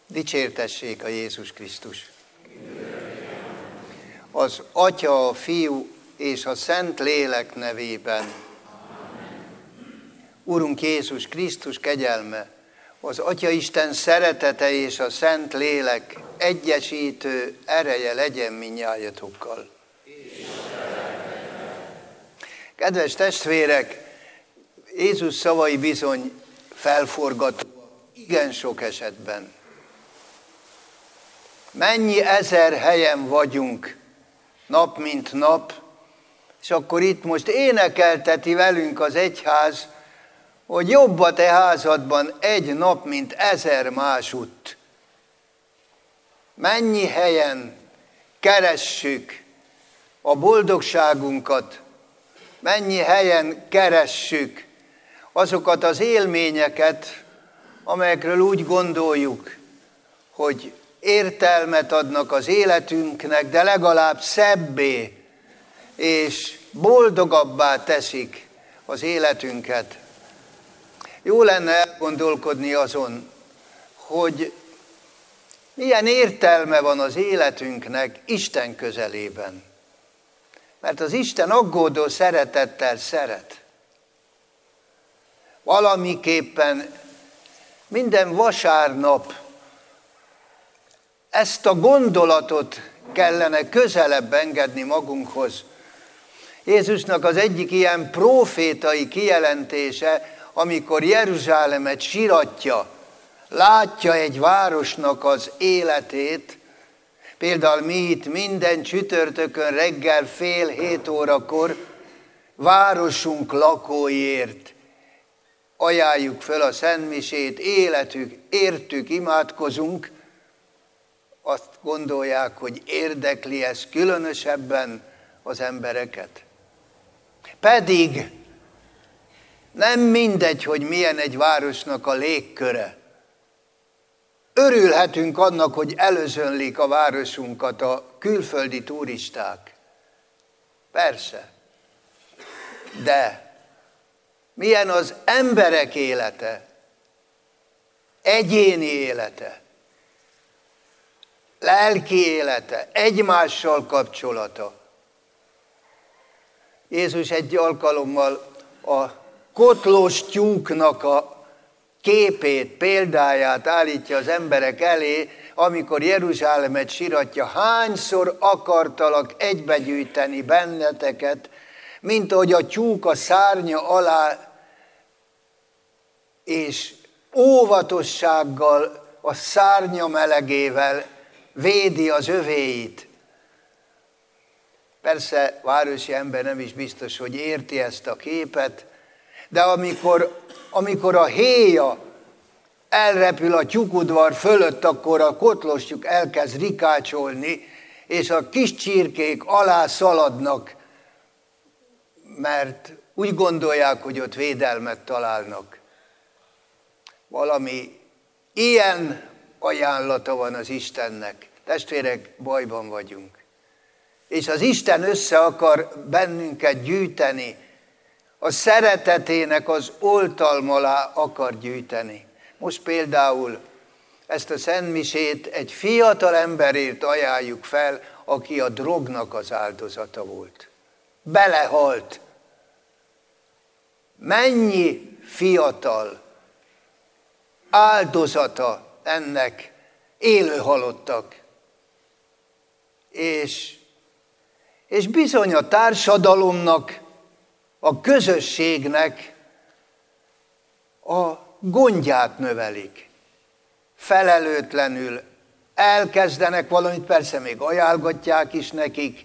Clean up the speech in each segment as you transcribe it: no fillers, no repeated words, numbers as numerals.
Dicsértessék a Jézus Krisztus! Az Atya, a Fiú és a Szent Lélek nevében. Urunk Jézus Krisztus kegyelme, az Atya Isten szeretete és a Szent Lélek egyesítő ereje legyen mindnyájatokkal. Kedves testvérek, Jézus szavai bizony felforgatóak, igen sok esetben. Mennyi ezer helyen vagyunk, nap mint nap, és akkor itt most énekelteti velünk az egyház, hogy jobb a te házadban egy nap, mint ezer másutt. Mennyi helyen keressük a boldogságunkat, mennyi helyen keressük azokat az élményeket, amelyekről úgy gondoljuk, hogy értelmet adnak az életünknek, de legalább szebbé és boldogabbá teszik az életünket. Jó lenne elgondolkodni azon, hogy milyen értelme van az életünknek Isten közelében. Mert az Isten aggódó szeretettel szeret. Valamiképpen minden vasárnap ezt a gondolatot kellene közelebb engedni magunkhoz. Jézusnak az egyik ilyen prófétai kijelentése, amikor Jeruzsálemet siratja, látja egy városnak az életét, például mi itt minden csütörtökön reggel 6:30 városunk lakóiért ajánljuk föl a szentmisét, értük imádkozunk, azt gondolják, hogy érdekli ez különösebben az embereket. Pedig nem mindegy, hogy milyen egy városnak a légköre. Örülhetünk annak, hogy előzönlik a városunkat a külföldi turisták. Persze. De milyen az emberek élete, egyéni élete, lelki élete, egymással kapcsolata. Jézus egy alkalommal a kotlós tyúknak a képét, példáját állítja az emberek elé, amikor Jeruzsálemet siratja: hányszor akartalak egybegyűjteni benneteket, mint ahogy a tyúk a szárnya alá, és óvatossággal, a szárnya melegével védi az övéit. Persze városi ember nem is biztos, hogy érti ezt a képet, de amikor a héja elrepül a tyúkudvar fölött, akkor a kotlós tyúk elkezd rikácsolni, és a kis csirkék alá szaladnak, mert úgy gondolják, hogy ott védelmet találnak. Valami ilyen ajánlata van az Istennek. Testvérek, bajban vagyunk. És az Isten össze akar bennünket gyűjteni, a szeretetének az oltalma alá akar gyűjteni. Most például ezt a szentmisét egy fiatal emberért ajánljuk fel, aki a drognak az áldozata volt. Belehalt. Mennyi fiatal áldozata ennek élő halottak. És bizony a társadalomnak, a közösségnek a gondját növelik. Felelőtlenül elkezdenek valamit, persze még ajánlgatják is nekik,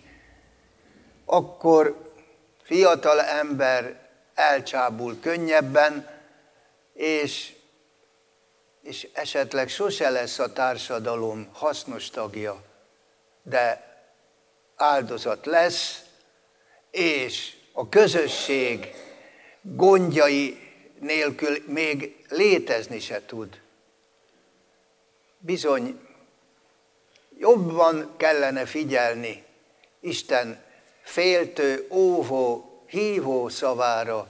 akkor fiatal ember elcsábul könnyebben, és esetleg sose lesz a társadalom hasznos tagja, de áldozat lesz, és a közösség gondjai nélkül még létezni se tud. Bizony, jobban kellene figyelni Isten féltő, óvó, hívó szavára.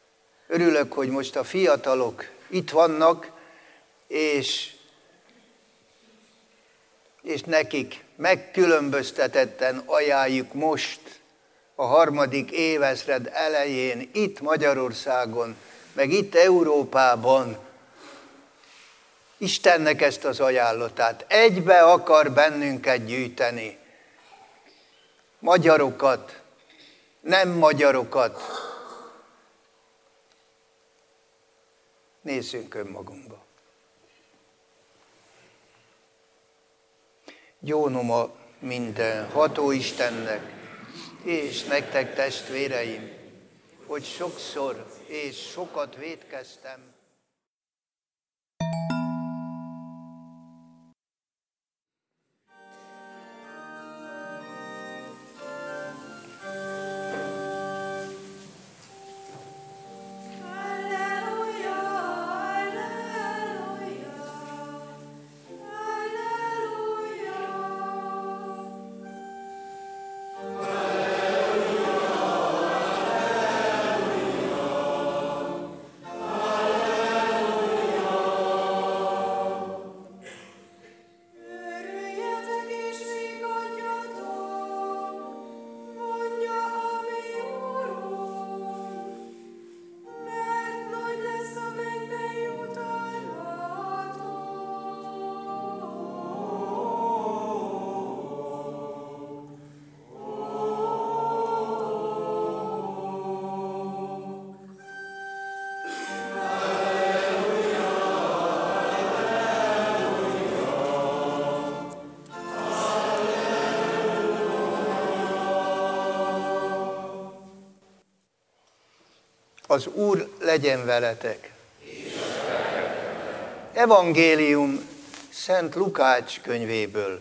Örülök, hogy most a fiatalok itt vannak, és és nekik megkülönböztetetten ajánljuk most, a 3. évezred elején, itt Magyarországon, meg itt Európában, Istennek ezt az ajánlatát. Egybe akar bennünket gyűjteni. Magyarokat, nem magyarokat. Nézzünk önmagunkba. Gyónom minden ható Istennek, és nektek, testvéreim, hogy sokszor és sokat vétkeztem. Az Úr legyen veletek. Evangélium Szent Lukács könyvéből.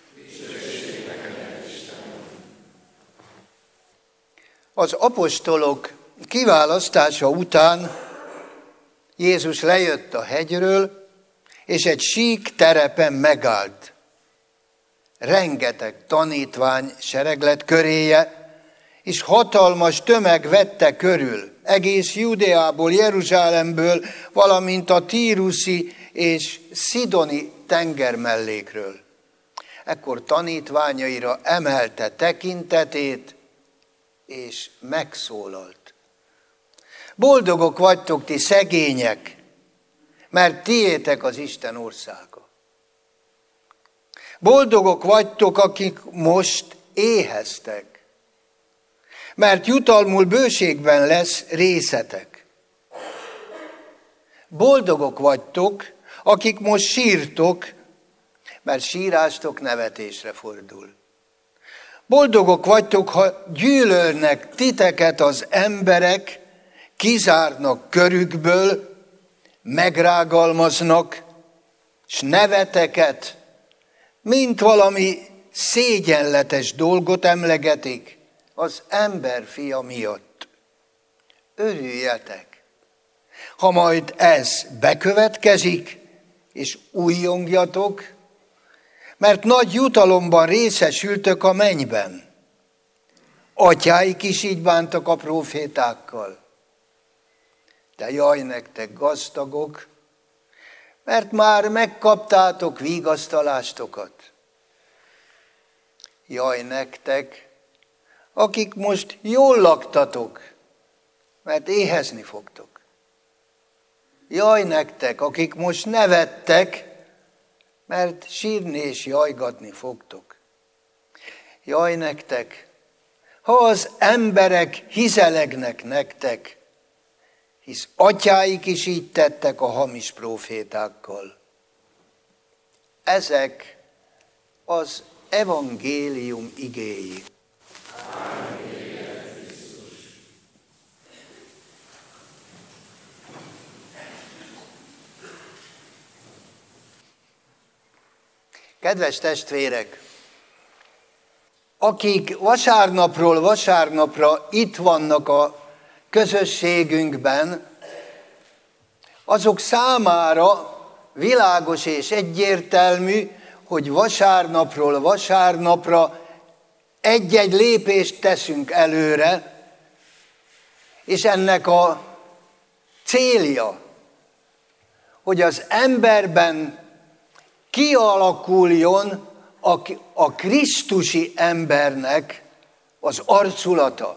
Az apostolok kiválasztása után Jézus lejött a hegyről, és egy sík terepen megállt. Rengeteg tanítvány sereg lett köréje, és hatalmas tömeg vette körül, egész Judeából, Jeruzsálemből, valamint a tíruszi és szidoni tengermellékről. Ekkor tanítványaira emelte tekintetét, és megszólalt. Boldogok vagytok ti szegények, mert tiétek az Isten országa. Boldogok vagytok, akik most éheztek, mert jutalmul bőségben lesz részetek. Boldogok vagytok, akik most sírtok, mert sírástok nevetésre fordul. Boldogok vagytok, ha gyűlölnek titeket az emberek, kizárnak körükből, megrágalmaznak, s neveteket, mint valami szégyenletes dolgot emlegetik az emberfia miatt. Örüljetek, ha majd ez bekövetkezik, és újjongjatok, mert nagy jutalomban részesültök a mennyben. Atyáik is így bántak a prófétákkal. De jaj nektek gazdagok, mert már megkaptátok vigasztalástokat. Jaj nektek, akik most jól laktatok, mert éhezni fogtok. Jaj nektek, akik most nevettek, mert sírni és jajgatni fogtok. Jaj nektek, ha az emberek hizelegnek nektek, hisz atyáik is így tettek a hamis prófétákkal. Ezek az evangélium igéi. Kedves testvérek, akik vasárnapról vasárnapra itt vannak a közösségünkben, azok számára világos és egyértelmű, hogy vasárnapról vasárnapra egy-egy lépést teszünk előre, és ennek a célja, hogy az emberben kialakuljon a krisztusi embernek az arculata.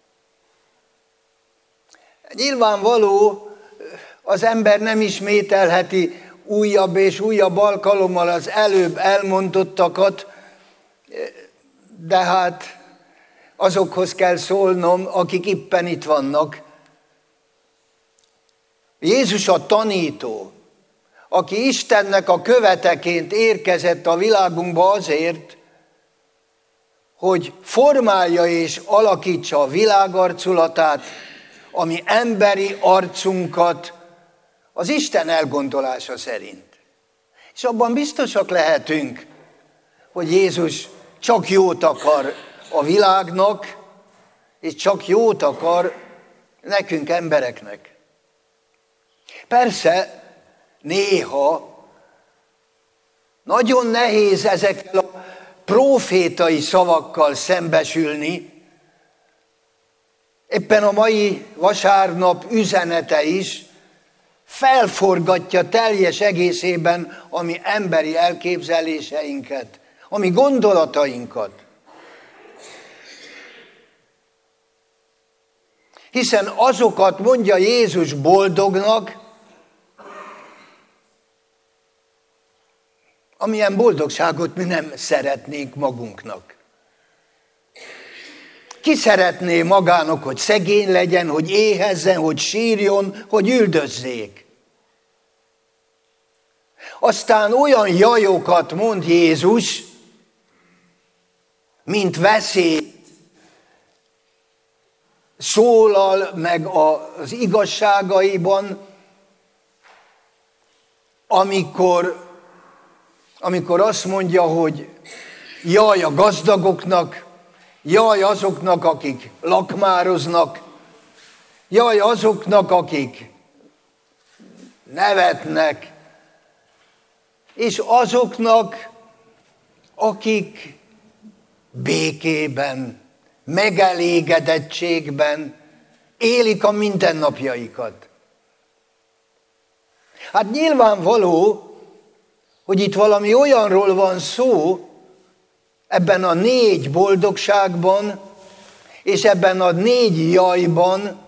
Nyilvánvaló, az ember nem ismételheti újabb és újabb alkalommal az előbb elmondottakat, de hát azokhoz kell szólnom, akik éppen itt vannak. Jézus a tanító, aki Istennek a követeként érkezett a világunkba azért, hogy formálja és alakítsa a világ arculatát, ami emberi arcunkat az Isten elgondolása szerint. És abban biztosak lehetünk, hogy Jézus csak jót akar a világnak, és csak jót akar nekünk embereknek. Persze, néha nagyon nehéz ezekkel a prófétai szavakkal szembesülni. Éppen a mai vasárnap üzenete is felforgatja teljes egészében a mi emberi elképzeléseinket, a mi gondolatainkat. Hiszen azokat mondja Jézus boldognak, amilyen boldogságot mi nem szeretnénk magunknak. Ki szeretné magának, hogy szegény legyen, hogy éhezzen, hogy sírjon, hogy üldözzék? Aztán olyan jajokat mond Jézus, mint veszély, szólal meg az igazságaiban, amikor azt mondja, hogy jaj a gazdagoknak, jaj azoknak, akik lakmároznak, jaj azoknak, akik nevetnek, és azoknak, akik békében, megelégedettségben élik a mindennapjaikat. Hát nyilvánvaló, hogy itt valami olyanról van szó, ebben a 4 boldogságban, és ebben a 4 jajban,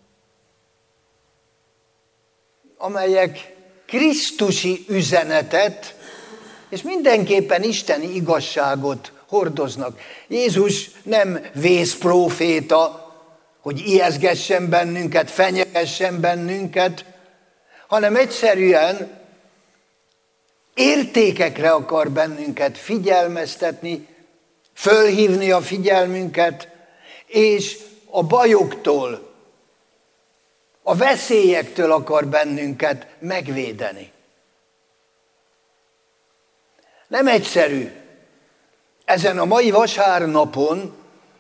amelyek krisztusi üzenetet, és mindenképpen isteni igazságot hordoznak. Jézus nem vészpróféta, hogy ijeszgessen bennünket, fenyegessen bennünket, hanem egyszerűen értékekre akar bennünket figyelmeztetni, fölhívni a figyelmünket, és a bajoktól, a veszélyektől akar bennünket megvédeni. Nem egyszerű ezen a mai vasárnapon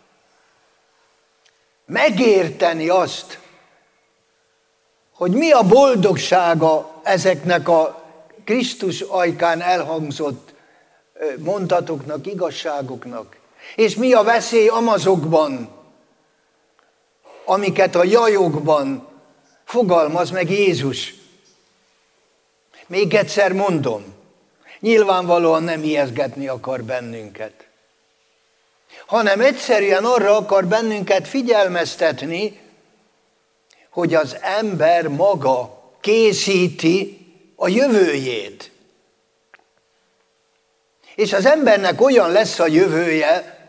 megérteni azt, hogy mi a boldogsága ezeknek a Krisztus ajkán elhangzott mondatoknak, igazságoknak. És mi a veszély amazokban, amiket a jajokban fogalmaz meg Jézus. Még egyszer mondom, nyilvánvalóan nem ijesztgetni akar bennünket, hanem egyszerűen arra akar bennünket figyelmeztetni, hogy az ember maga készíti a jövőjét. És az embernek olyan lesz a jövője,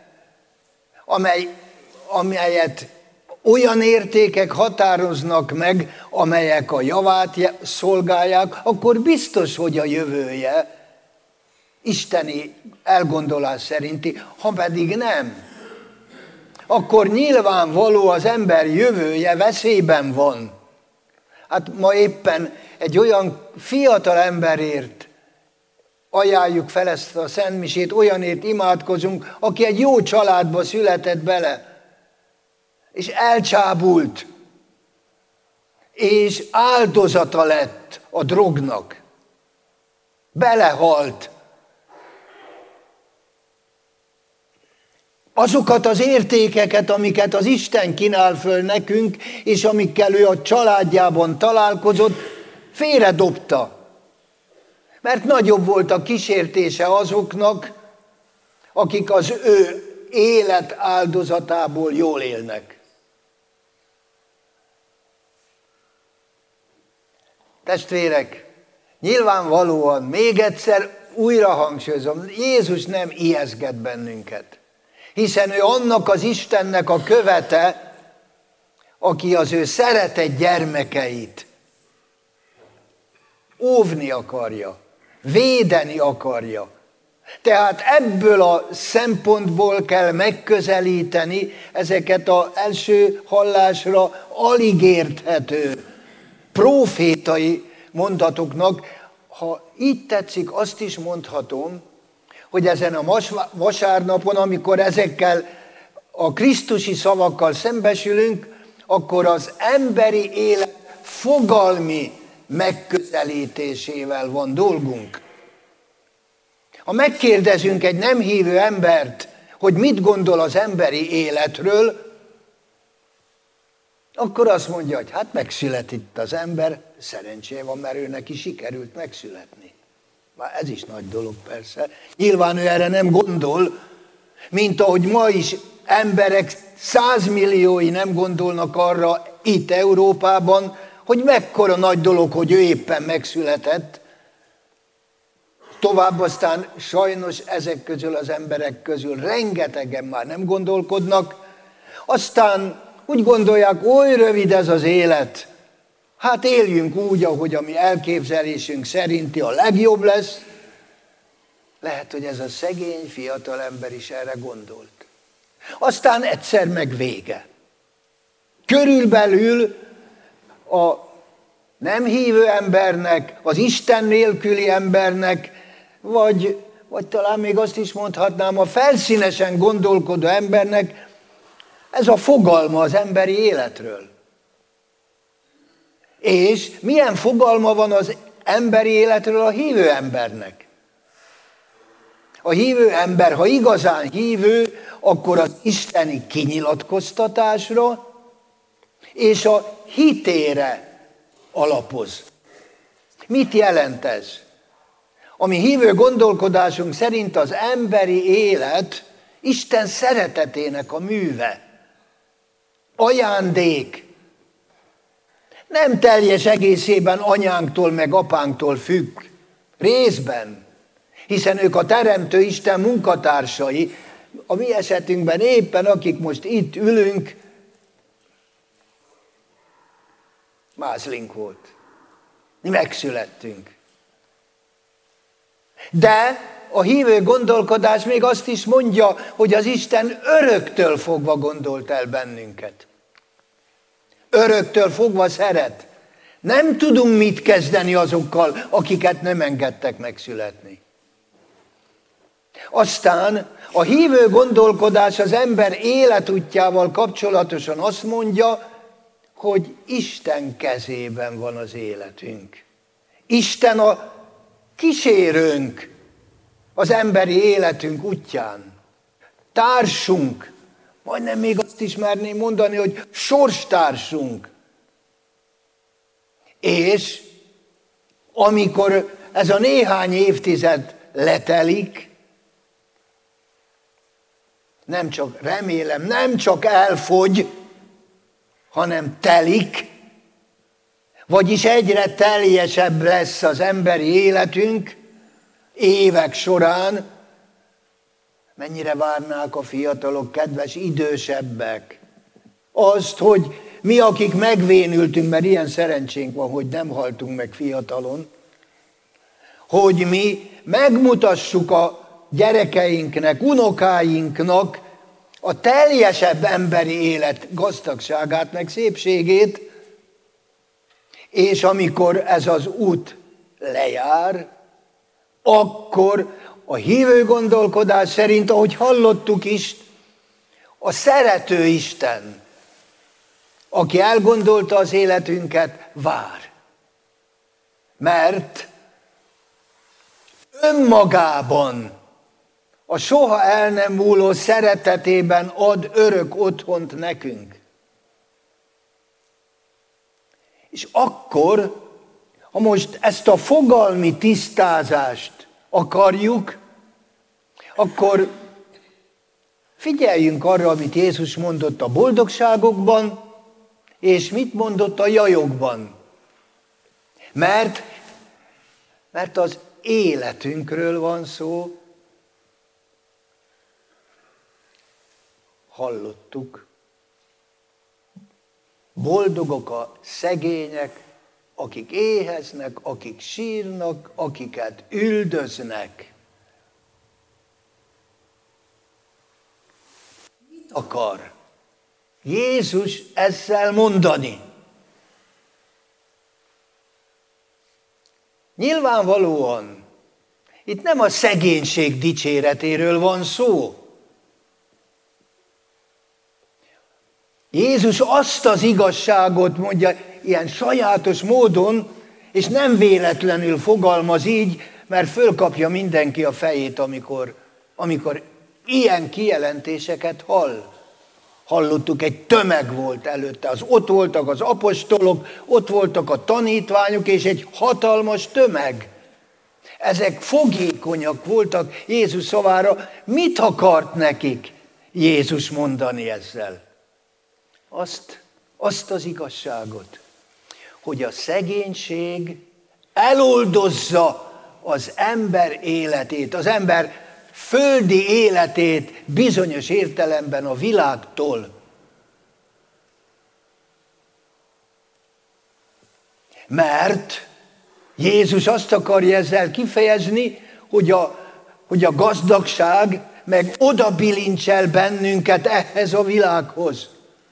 amelyet olyan értékek határoznak meg, amelyek a javát szolgálják, akkor biztos, hogy a jövője isteni elgondolás szerinti, ha pedig nem, akkor nyilvánvaló az ember jövője veszélyben van. Hát ma éppen egy olyan fiatal emberért ajánljuk fel ezt a szentmisét, olyanért imádkozunk, aki egy jó családba született bele, és elcsábult, és áldozata lett a drognak. Belehalt. Azokat az értékeket, amiket az Isten kínál föl nekünk, és amikkel ő a családjában találkozott, félredobta. Mert nagyobb volt a kísértése azoknak, akik az ő élet áldozatából jól élnek. Testvérek, nyilvánvalóan még egyszer újra hangsúlyozom, Jézus nem ijesztget bennünket, hiszen ő annak az Istennek a követe, aki az ő szeretett gyermekeit óvni akarja, védeni akarja. Tehát ebből a szempontból kell megközelíteni ezeket az első hallásra alig érthető profétai mondatoknak. Ha így tetszik, azt is mondhatom, hogy ezen a vasárnapon, amikor ezekkel a krisztusi szavakkal szembesülünk, akkor az emberi élet fogalmi megközelítésével van dolgunk. Ha megkérdezünk egy nem hívő embert, hogy mit gondol az emberi életről, akkor azt mondja, hogy hát megszületett az ember, szerencséje van, mert ő neki sikerült megszületni. Már ez is nagy dolog persze. Nyilván ő erre nem gondol, mint ahogy ma is emberek 100 milliói nem gondolnak arra itt Európában, hogy mekkora nagy dolog, hogy ő éppen megszületett. Tovább aztán sajnos ezek közül az emberek közül rengetegen már nem gondolkodnak, aztán úgy gondolják, oly rövid ez az élet, hát éljünk úgy, ahogy a mi elképzelésünk szerinti a legjobb lesz. Lehet, hogy ez a szegény fiatal ember is erre gondolt. Aztán egyszer meg vége. Körülbelül a nem hívő embernek, az Isten nélküli embernek, vagy talán még azt is mondhatnám, a felszínesen gondolkodó embernek ez a fogalma az emberi életről. És milyen fogalma van az emberi életről a hívő embernek? A hívő ember, ha igazán hívő, akkor az isteni kinyilatkoztatásra és a hitére alapoz. Mit jelent ez? A mi hívő gondolkodásunk szerint az emberi élet Isten szeretetének a műve. Ajándék. Nem teljes egészében anyánktól meg apánktól függ. Részben. Hiszen ők a Teremtő Isten munkatársai. A mi esetünkben éppen, akik most itt ülünk, mázlink volt. Mi megszülettünk. De a hívő gondolkodás még azt is mondja, hogy az Isten öröktől fogva gondolt el bennünket. Öröktől fogva szeret. Nem tudunk mit kezdeni azokkal, akiket nem engedtek megszületni. Aztán a hívő gondolkodás az ember életútjával kapcsolatosan azt mondja, hogy Isten kezében van az életünk. Isten a kísérőnk az emberi életünk útján. Társunk, majdnem még azt is merném mondani, hogy sorstársunk. És amikor ez a néhány évtized letelik, nem csak remélem, nem csak elfogy, hanem telik, vagyis egyre teljesebb lesz az emberi életünk évek során. Mennyire várnák a fiatalok, kedves idősebbek, azt, hogy mi, akik megvénültünk, mert ilyen szerencsénk van, hogy nem haltunk meg fiatalon, hogy mi megmutassuk a gyerekeinknek, unokáinknak a teljesebb emberi élet gazdagságát, meg szépségét, és amikor ez az út lejár, akkor a hívő gondolkodás szerint, ahogy hallottuk is, a szerető Isten, aki elgondolta az életünket, vár. Mert önmagában a soha el nem múló szeretetében ad örök otthont nekünk. És akkor, ha most ezt a fogalmi tisztázást akarjuk, akkor Figyeljünk arra, amit Jézus mondott a boldogságokban, és mit mondott a jajokban. Mert az életünkről van szó. Hallottuk. Boldogok a szegények, akik éheznek, akik sírnak, akiket üldöznek. Mit akar Jézus ezzel mondani? Nyilvánvalóan itt nem a szegénység dicséretéről van szó. Jézus azt az igazságot mondja ilyen sajátos módon, és nem véletlenül fogalmaz így, mert fölkapja mindenki a fejét, amikor ilyen kijelentéseket hall. Hallottuk, egy tömeg volt előtte, ott voltak az apostolok, ott voltak a tanítványok, és egy hatalmas tömeg. Ezek fogékonyak voltak Jézus szavára. Mit akart nekik Jézus mondani ezzel? Azt az igazságot, hogy a szegénység eloldozza az ember életét, az ember földi életét bizonyos értelemben a világtól. Mert Jézus azt akarja ezzel kifejezni, hogy a gazdagság meg oda bilincsel bennünket ehhez a világhoz.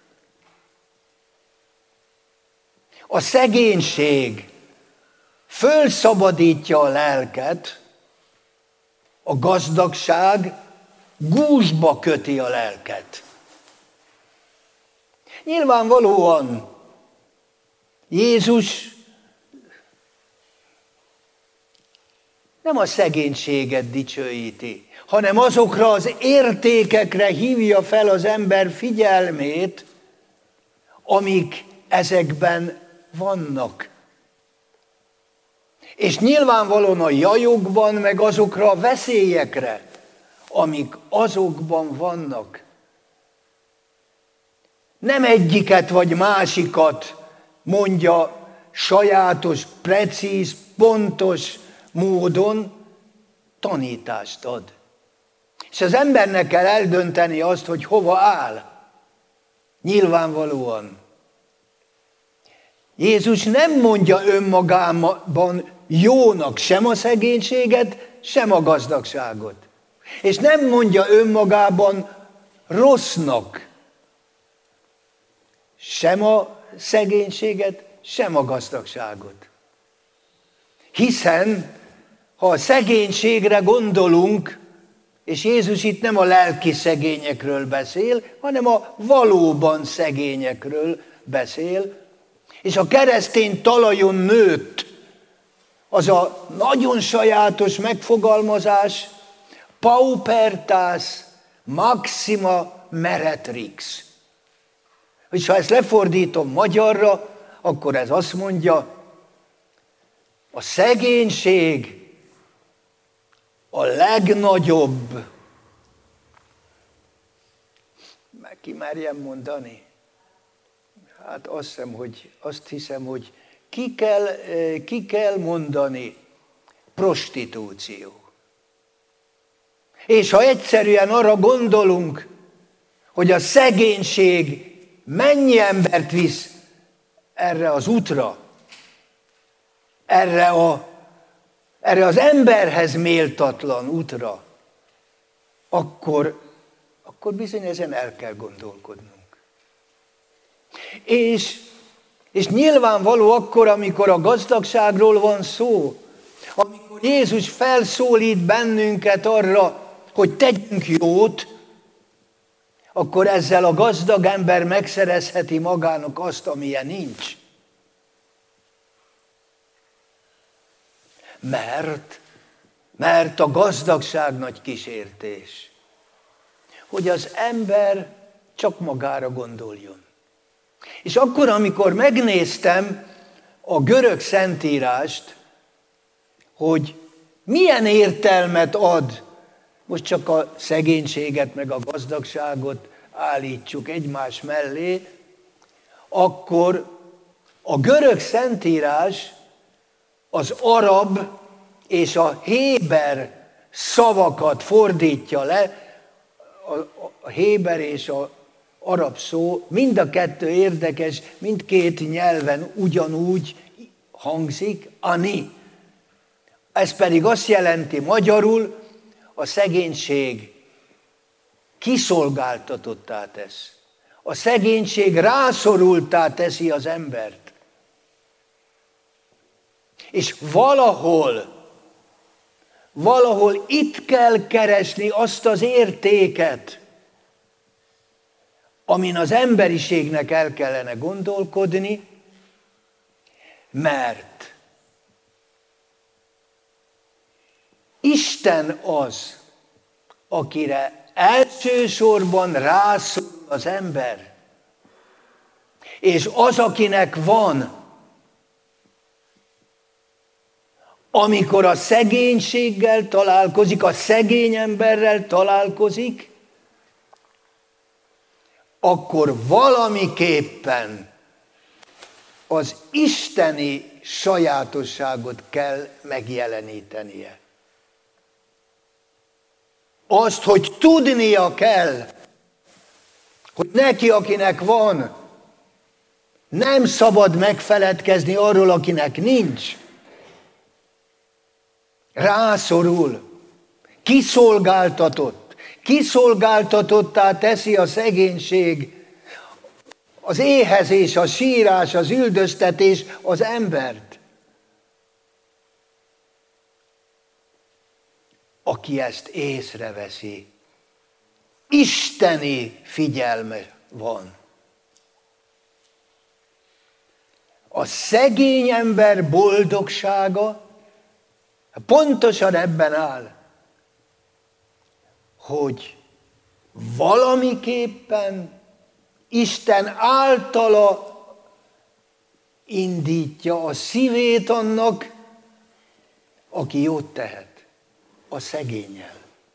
A szegénység fölszabadítja a lelket, a gazdagság gúzsba köti a lelket. Nyilvánvalóan Jézus nem a szegénységet dicsőíti, hanem azokra az értékekre hívja fel az ember figyelmét, amik ezekben vannak. És nyilvánvalóan a jajokban, meg azokra a veszélyekre, amik azokban vannak. Nem egyiket vagy másikat mondja sajátos, precíz, pontos módon, tanítást ad. És az embernek kell eldönteni azt, hogy hova áll. Nyilvánvalóan. Jézus nem mondja önmagában jónak sem a szegénységet, sem a gazdagságot. És nem mondja önmagában rossznak sem a szegénységet, sem a gazdagságot. Hiszen, ha a szegénységre gondolunk, és Jézus itt nem a lelki szegényekről beszél, hanem a valóban szegényekről beszél, és a keresztény talajon nőtt az a nagyon sajátos megfogalmazás, paupertas maxima meretrix. És ha ezt lefordítom magyarra, akkor ez azt mondja, a szegénység a legnagyobb, meg ki merjem mondani, hát azt hiszem, hogy ki kell mondani, prostitúció. És ha egyszerűen arra gondolunk, hogy a szegénység mennyi embert visz erre az útra, erre az emberhez méltatlan útra, akkor bizony ezen el kell gondolkodnunk. És nyilvánvaló akkor, amikor a gazdagságról van szó, amikor Jézus felszólít bennünket arra, hogy tegyünk jót, akkor ezzel a gazdag ember megszerezheti magának azt, amilyen nincs. Mert a gazdagság nagy kísértés, hogy az ember csak magára gondoljon. És akkor, amikor megnéztem a görög szentírást, hogy milyen értelmet ad most csak a szegénységet meg a gazdagságot állítsuk egymás mellé, akkor a görög szentírás az arab és a héber szavakat fordítja le, a héber és az arab szó, mind a kettő érdekes, mindkét nyelven ugyanúgy hangzik, ani. Ez pedig azt jelenti magyarul, a szegénység kiszolgáltatottá tesz. A szegénység rászorultá teszi az embert. És valahol itt kell keresni azt az értéket, amin az emberiségnek el kellene gondolkodni, mert Isten az, akire elsősorban rászorul az ember, és az, akinek van, amikor a szegénységgel találkozik, a szegény emberrel találkozik, akkor valamiképpen az isteni sajátosságot kell megjelenítenie. Azt, hogy tudnia kell, hogy neki, akinek van, nem szabad megfeledkezni arról, akinek nincs. Rászorul, kiszolgáltatottá teszi a szegénység, az éhezés, a sírás, az üldöztetés az embert. Aki ezt észreveszi, isteni figyelme van. A szegény ember boldogsága pontosan ebben áll, hogy valamiképpen Isten általa indítja a szívét annak, aki jót tehet, a szegénnyel.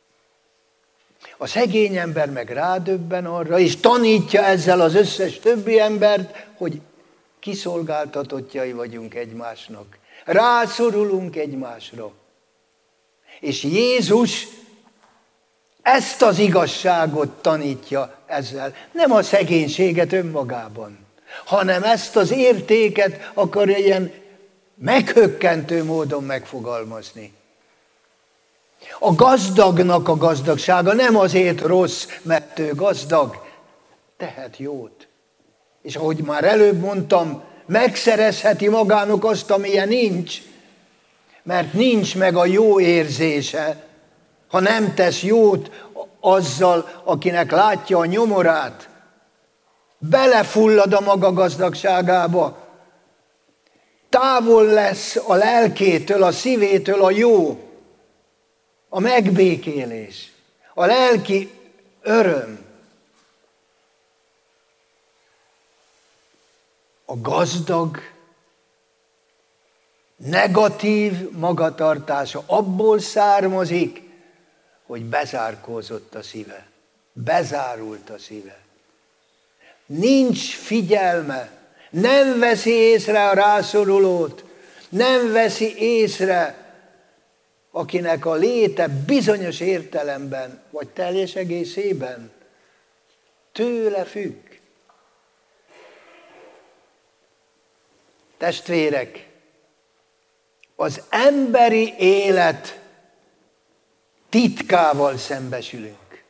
A szegény ember meg rádöbben arra, és tanítja ezzel az összes többi embert, hogy kiszolgáltatottjai vagyunk egymásnak. Rászorulunk egymásra. És Jézus ezt az igazságot tanítja ezzel. Nem a szegénységet önmagában, hanem ezt az értéket akarja ilyen meghökkentő módon megfogalmazni. A gazdagnak a gazdagsága nem azért rossz, mert ő gazdag, tehet jót. És ahogy már előbb mondtam, megszerezheti magának azt, amilyen nincs, mert nincs meg a jó érzése, ha nem tesz jót azzal, akinek látja a nyomorát. Belefullad a maga gazdagságába. Távol lesz a lelkétől, a szívétől a jó, a megbékélés, a lelki öröm. A gazdag, negatív magatartása abból származik, hogy bezárkózott a szíve, bezárult a szíve. Nincs figyelme, nem veszi észre a rászorulót, nem veszi észre, akinek a léte bizonyos értelemben, vagy teljes egészében tőle függ. Testvérek, az emberi élet titkával szembesülünk.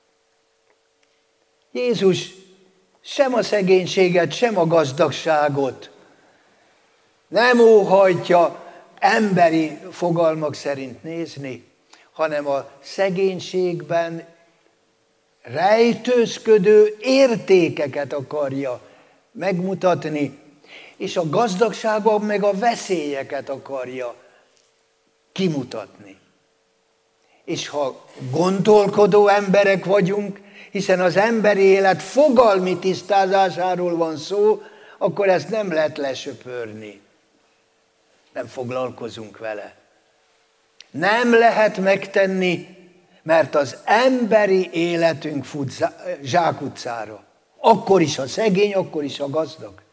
Jézus sem a szegénységet, sem a gazdagságot nem óhajtja emberi fogalmak szerint nézni, hanem a szegénységben rejtőzködő értékeket akarja megmutatni, és a gazdagságban meg a veszélyeket akarja kimutatni. És ha gondolkodó emberek vagyunk, hiszen az emberi élet fogalmi tisztázásáról van szó, akkor ezt nem lehet lesöpörni. Nem foglalkozunk vele. Nem lehet megtenni, Mert az emberi életünk fut zsákutcára. Akkor is a szegény, akkor is a gazdag.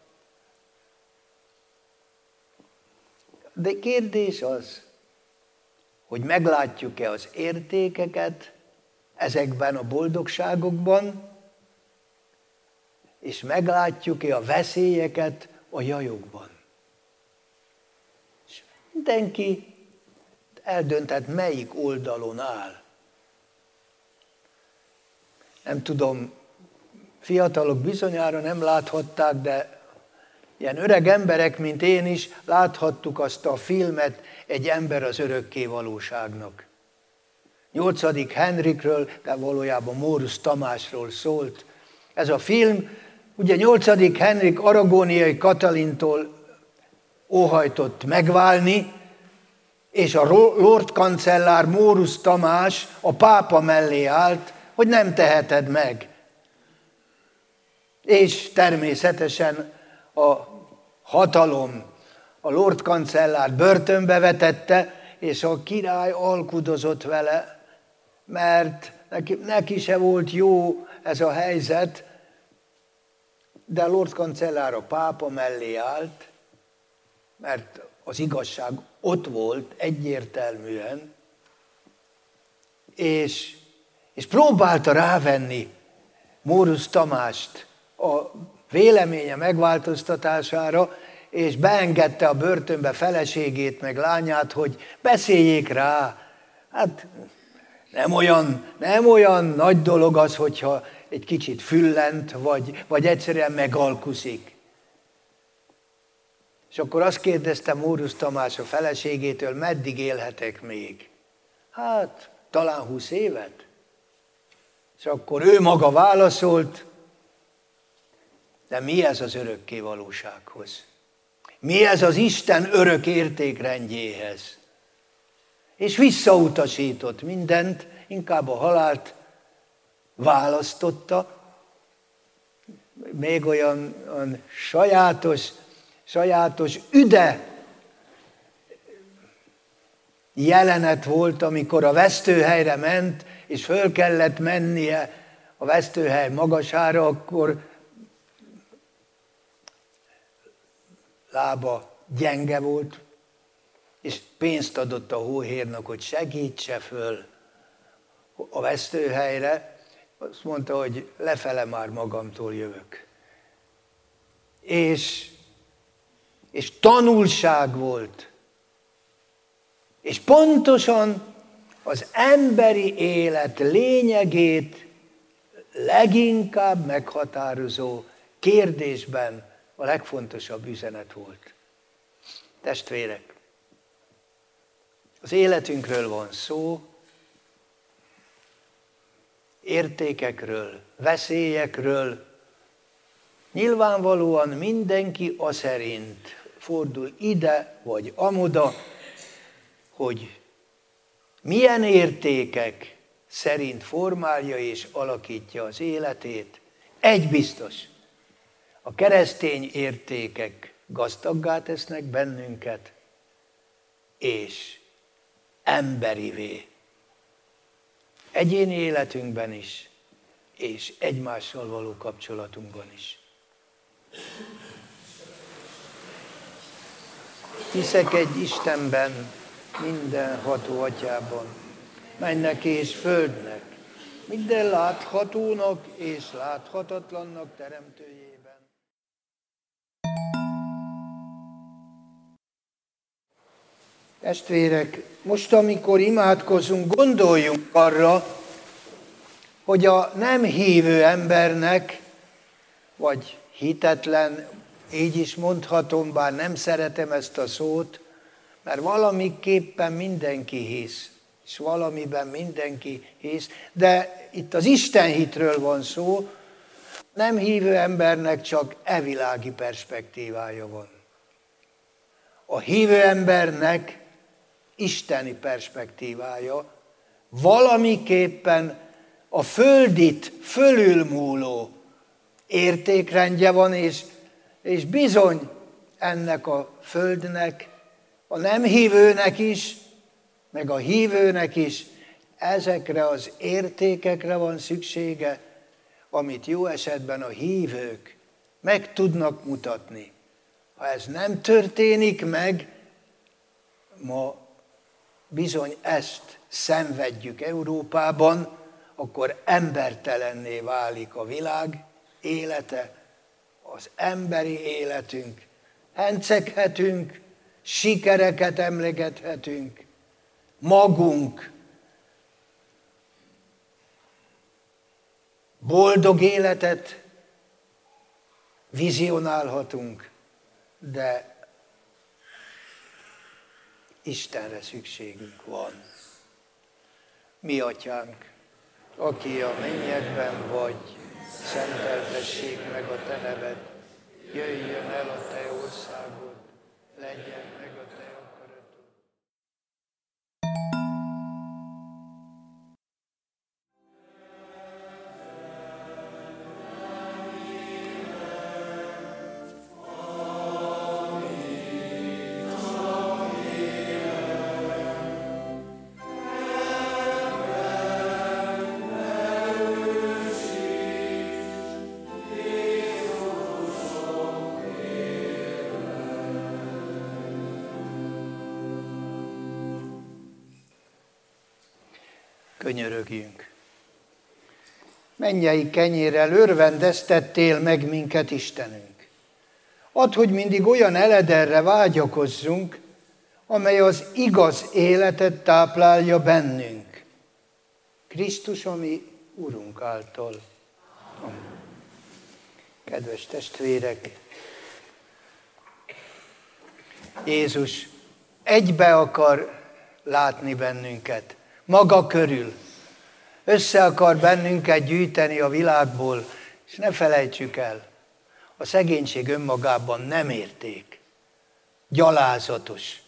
De kérdés az, hogy meglátjuk-e az értékeket ezekben a boldogságokban, és meglátjuk-e a veszélyeket a jajokban. És mindenki eldönthet, melyik oldalon áll. Nem tudom, fiatalok bizonyára nem láthatták, de ilyen öreg emberek, mint én is, láthattuk azt a filmet, Egy ember az örökké valóságnak. 8. Henrikről, de valójában Mórusz Tamásról szólt. Ez a film, ugye 8. Henrik aragóniai Katalintól óhajtott megválni, és a Lord kancellár Mórusz Tamás a pápa mellé állt, hogy nem teheted meg. És természetesen a hatalom a Lord kancellárt börtönbe vetette, és a király alkudozott vele, mert neki se volt jó ez a helyzet, de a Lord kancellár a pápa mellé állt, mert az igazság ott volt egyértelműen, és próbálta rávenni Mórusz Tamást a véleménye megváltoztatására, és beengedte a börtönbe feleségét meg lányát, hogy beszéljék rá. Hát nem olyan nagy dolog az, hogyha egy kicsit füllent, vagy egyszerűen megalkuszik. És akkor azt kérdezte Mórusz Tamás a feleségétől, meddig élhetek még? Hát, talán 20 évet. És akkor ő maga válaszolt, de mi ez az örökké valósághoz? Mi ez az Isten örök értékrendjéhez? És visszautasított mindent, inkább a halált választotta. Még olyan sajátos üde jelenet volt, amikor a vesztőhelyre ment, és föl kellett mennie a vesztőhely magasára, akkor lába gyenge volt, és pénzt adott a hóhérnak, hogy segítse föl a vesztőhelyre. Azt mondta, hogy lefele már magamtól jövök. És tanulság volt. És pontosan az emberi élet lényegét leginkább meghatározó kérdésben a legfontosabb üzenet volt. Testvérek, az életünkről van szó, értékekről, veszélyekről. Nyilvánvalóan mindenki aszerint fordul ide vagy amoda, hogy milyen értékek szerint formálja és alakítja az életét. Egy biztos, a keresztény értékek gazdaggá tesznek bennünket, és emberivé. Egyéni életünkben is, és egymással való kapcsolatunkban is. Hiszek egy Istenben, mindenható Atyában, mennek és földnek, minden láthatónak és láthatatlannak teremtőjében. Testvérek, most amikor imádkozunk, gondoljunk arra, hogy a nem hívő embernek, vagy hitetlen, így is mondhatom, bár nem szeretem ezt a szót, mert valamiképpen mindenki hisz, és valamiben mindenki hisz, de itt az istenhitről van szó, nem hívő embernek csak evilági perspektívája van. A hívő embernek isteni perspektívája, valamiképpen a földit fölülmúló értékrendje van, és bizony ennek a földnek, a nem hívőnek is, meg a hívőnek is ezekre az értékekre van szüksége, amit jó esetben a hívők meg tudnak mutatni. Ha ez nem történik meg, ma bizony ezt szenvedjük Európában, akkor embertelenné válik a világ élete, az emberi életünk. Henceghetünk, sikereket emlegethetünk, magunk boldog életet vizionálhatunk, de Istenre szükségünk van. Mi Atyánk, aki a mennyekben vagy, szenteltessék meg a Te neved, jöjjön el a Te országod, legyen meg a Te akaratod. Könyörögjünk. Mennyei kenyérrel örvendeztettél meg minket, Istenünk. Add, hogy mindig olyan eledelre vágyakozzunk, amely az igaz életet táplálja bennünk. Krisztus, ami Urunk által. Kedves testvérek, Jézus egybe akar látni bennünket, maga körül. Össze akar bennünket gyűjteni a világból, és ne felejtsük el, a szegénység önmagában nem érték. Gyalázatos.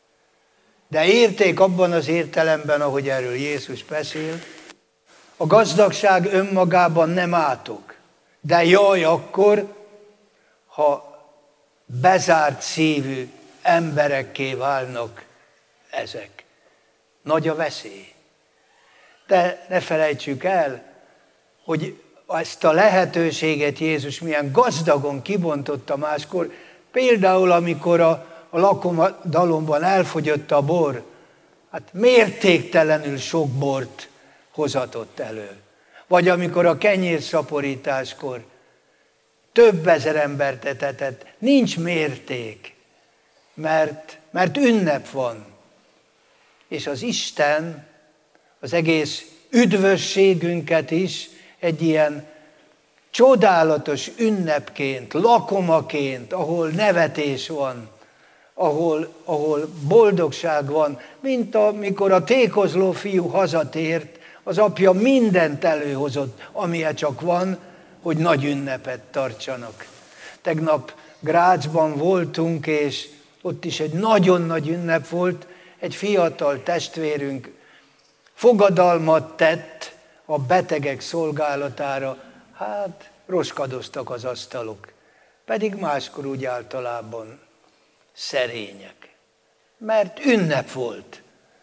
De érték abban az értelemben, ahogy erről Jézus beszél, a gazdagság önmagában nem átok. De jaj akkor, ha bezárt szívű emberekké válnak ezek. Nagy a veszély. De ne felejtsük el, hogy ezt a lehetőséget Jézus milyen gazdagon kibontotta máskor. Például, amikor a lakodalomban elfogyott a bor, hát mértéktelenül sok bort hozatott elő. Vagy amikor a kenyérszaporításkor több ezer embert etetett, nincs mérték, mert ünnep van. És az Isten az egész üdvösségünket is egy ilyen csodálatos ünnepként, lakomaként, ahol nevetés van, ahol boldogság van, mint amikor a tékozló fiú hazatért, az apja mindent előhozott, amilyen csak van, hogy nagy ünnepet tartsanak. Tegnap Grácsban voltunk, és ott is egy nagyon nagy ünnep volt, egy fiatal testvérünk fogadalmat tett a betegek szolgálatára, hát roskadoztak az asztalok, pedig máskor úgy általában szerények, mert ünnep volt.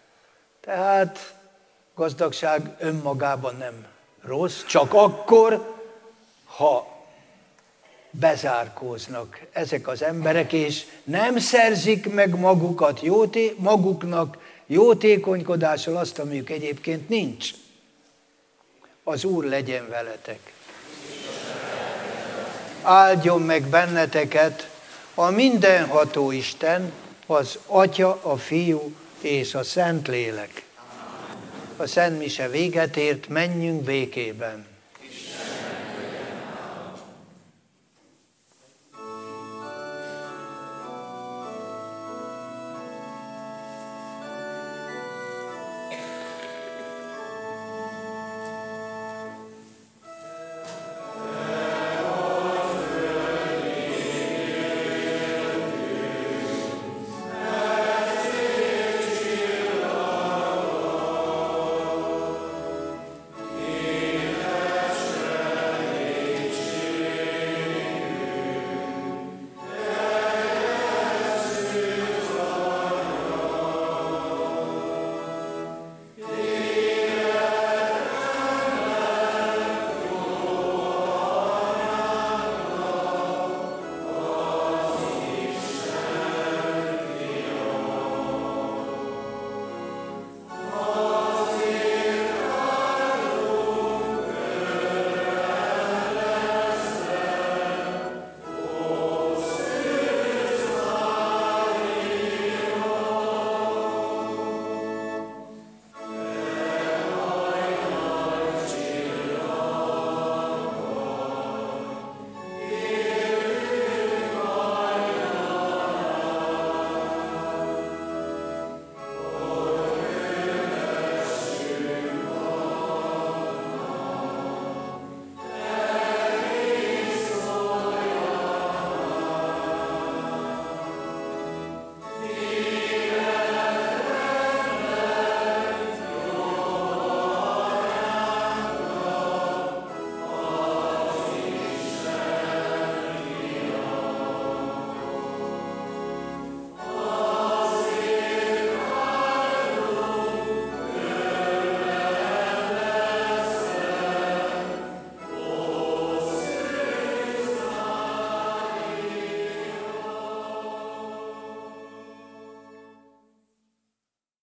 Tehát gazdagság önmagában nem rossz, csak akkor, ha bezárkóznak ezek az emberek, és nem szerzik meg maguknak jótékonykodással azt, amelyük egyébként nincs. Az Úr legyen veletek. Áldjon meg benneteket a mindenható Isten, az Atya, a Fiú és a Szentlélek. A Szent Mise véget ért, menjünk békében.